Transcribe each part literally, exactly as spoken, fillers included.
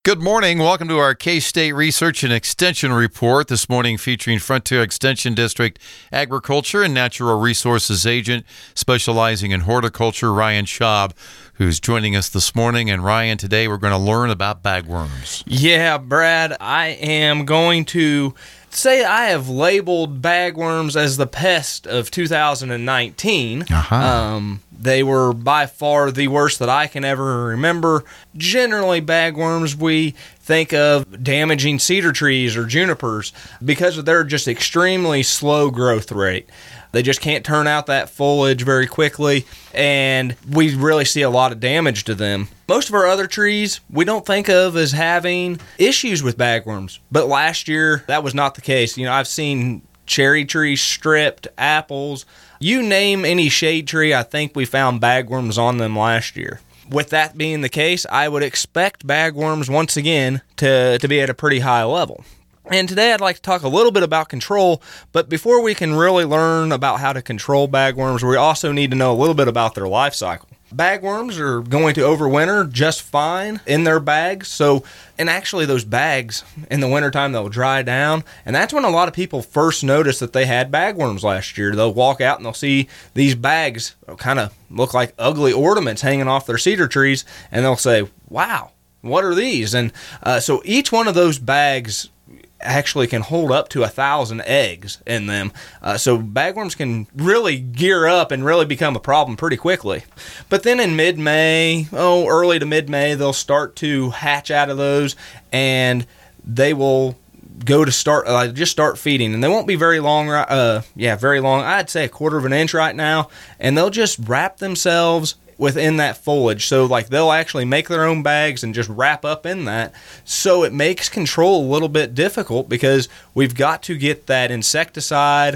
Good morning. Welcome to our K-State Research and Extension Report. This morning featuring Frontier Extension District Agriculture and Natural Resources Agent specializing in horticulture, Ryan Schaub, who's joining us this morning. And Ryan, today we're going to learn about bagworms. Yeah, Brad, I am going to say I have labeled bagworms as the pest of two thousand nineteen. Uh-huh. Um, they were by far the worst that I can ever remember. Generally, bagworms we think of damaging cedar trees or junipers because of their just extremely slow growth rate. They just can't turn out that foliage very quickly, and we really see a lot of damage to them. Most of our other trees we don't think of as having issues with bagworms, but last year that was not the case. You know, I've seen cherry trees stripped, apples. You name any shade tree, I think we found bagworms on them last year. With that being the case, I would expect bagworms once again to, to be at a pretty high level. And today I'd like to talk a little bit about control, but before we can really learn about how to control bagworms, we also need to know a little bit about their life cycle. Bagworms are going to overwinter just fine in their bags. So, and actually those bags in the wintertime, they'll dry down. And that's when a lot of people first notice that they had bagworms last year. They'll walk out and they'll see these bags kind of look like ugly ornaments hanging off their cedar trees. And they'll say, wow, what are these? And uh, so each one of those bags actually can hold up to a thousand eggs in them. Uh, so bagworms can really gear up and really become a problem pretty quickly. But then in mid-May, oh, early to mid-May, they'll start to hatch out of those, and they will go to start, uh, just start feeding. And they won't be very long, uh, yeah, very long. I'd say a quarter of an inch right now. And they'll just wrap themselves within that foliage. So like they'll actually make their own bags and just wrap up in that. So it makes control a little bit difficult because we've got to get that insecticide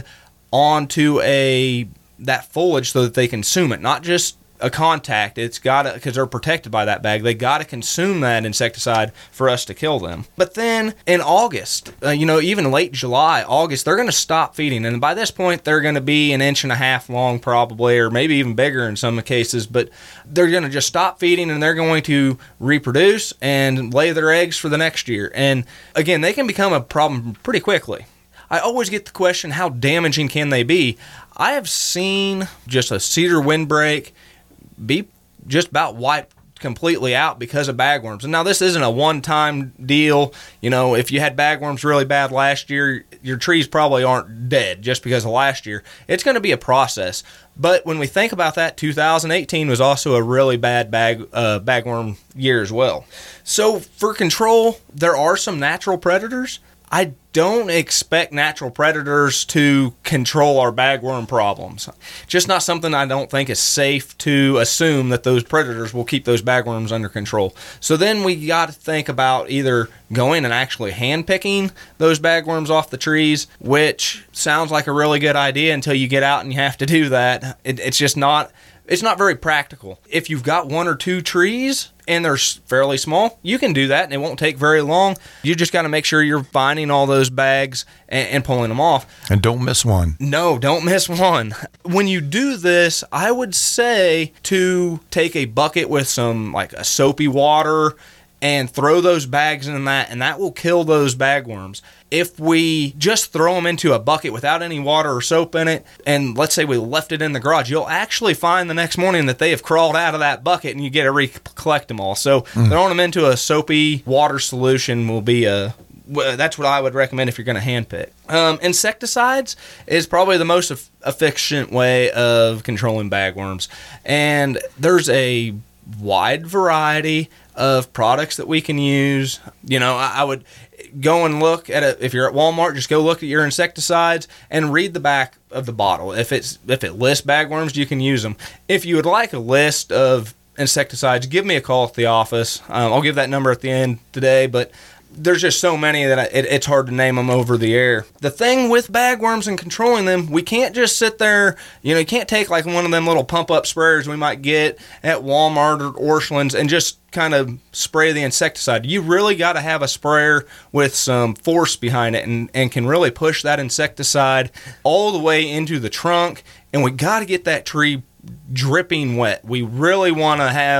onto a that foliage so that they consume it, not just a contact. It's got to, because they're protected by that bag, they got to consume that insecticide for us to kill them. But then in August, uh, you know, even late July, August, they're going to stop feeding. And by this point, they're going to be an inch and a half long probably, or maybe even bigger in some cases. But they're going to just stop feeding and they're going to reproduce and lay their eggs for the next year. And again, they can become a problem pretty quickly. I always get the question, how damaging can they be? I have seen just a cedar windbreak be just about wiped completely out because of bagworms. And now this isn't a one-time deal. You know, if you had bagworms really bad last year, your trees probably aren't dead just because of last year. It's going to be a process. But when we think about that, two thousand eighteen was also a really bad bag uh, bagworm year as well. So for control, there are some natural predators. I don't expect natural predators to control our bagworm problems. Just not something I don't think is safe to assume that those predators will keep those bagworms under control. So then we got to think about either going and actually hand-picking those bagworms off the trees, which sounds like a really good idea until you get out and you have to do that. It, it's just not... It's not very practical. If you've got one or two trees and they're fairly small, you can do that and it won't take very long. You just got to make sure you're finding all those bags and, and pulling them off. And don't miss one. No, don't miss one. When you do this, I would say to take a bucket with some like a soapy water and throw those bags in that, and that will kill those bagworms. If we just throw them into a bucket without any water or soap in it, and let's say we left it in the garage, you'll actually find the next morning that they have crawled out of that bucket and you get to recollect them all. So mm. throwing them into a soapy water solution will be a that's what I would recommend if you're going to hand pick. Um, insecticides is probably the most efficient way of controlling bagworms. And there's a wide variety of products that we can use. You know, I, I would go and look at it. If you're at Walmart, just go look at your insecticides and read the back of the bottle. If it's if it lists bagworms, you can use them. If you would like a list of insecticides, give me a call at the office. Um, I'll give that number at the end today, but there's just so many that I, it, it's hard to name them over the air. The thing with bagworms and controlling them, we can't just sit there, you know, you can't take like one of them little pump-up sprayers we might get at Walmart or Orscheln's and just kind of spray the insecticide. You really got to have a sprayer with some force behind it and, and can really push that insecticide all the way into the trunk, and we got to get that tree dripping wet. We really want to have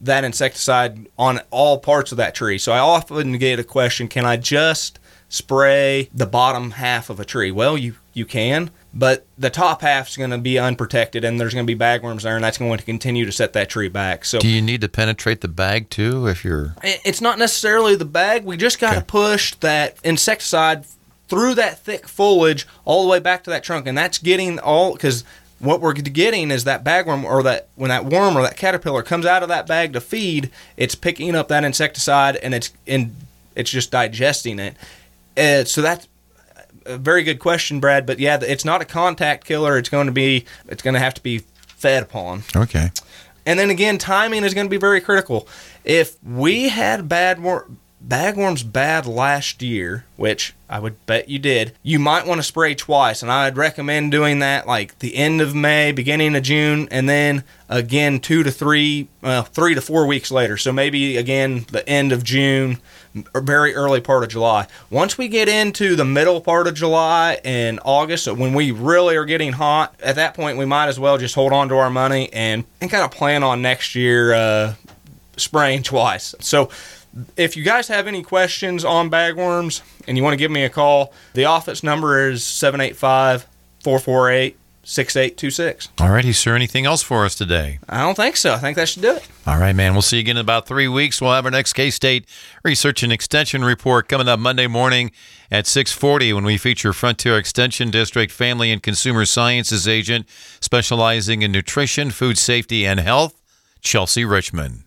that insecticide on all parts of that tree. So I often get a question, can I just spray the bottom half of a tree? Well, you, you can, but the top half's going to be unprotected, and there's going to be bagworms there, and that's going to continue to set that tree back. So do you need to penetrate the bag too if you're... It's not necessarily the bag. We just got to okay. push that insecticide through that thick foliage all the way back to that trunk, and that's getting all... because what we're getting is that bagworm, or that when that worm or that caterpillar comes out of that bag to feed, it's picking up that insecticide, and it's in, it's just digesting it. Uh, so that's a very good question, Brad. But yeah, it's not a contact killer. It's going to be, it's going to have to be fed upon. Okay. And then again, timing is going to be very critical. If we had bad wor- bagworms bad last year, which I would bet you did, you might want to spray twice. And I'd recommend doing that like the end of May, beginning of June, and then again two to three, well, three to four weeks later. So maybe again the end of June or very early part of July. Once we get into the middle part of July and August, so when we really are getting hot, at that point we might as well just hold on to our money and, and kind of plan on next year uh, spraying twice. So if you guys have any questions on bagworms and you want to give me a call, the office number is seven eight five, four four eight, six eight two six. All righty, sir. Anything else for us today? I don't think so. I think that should do it. All right, man. We'll see you again in about three weeks. We'll have our next K-State Research and Extension report coming up Monday morning at six forty when we feature Frontier Extension District Family and Consumer Sciences Agent specializing in nutrition, food safety, and health, Chelsea Richmond.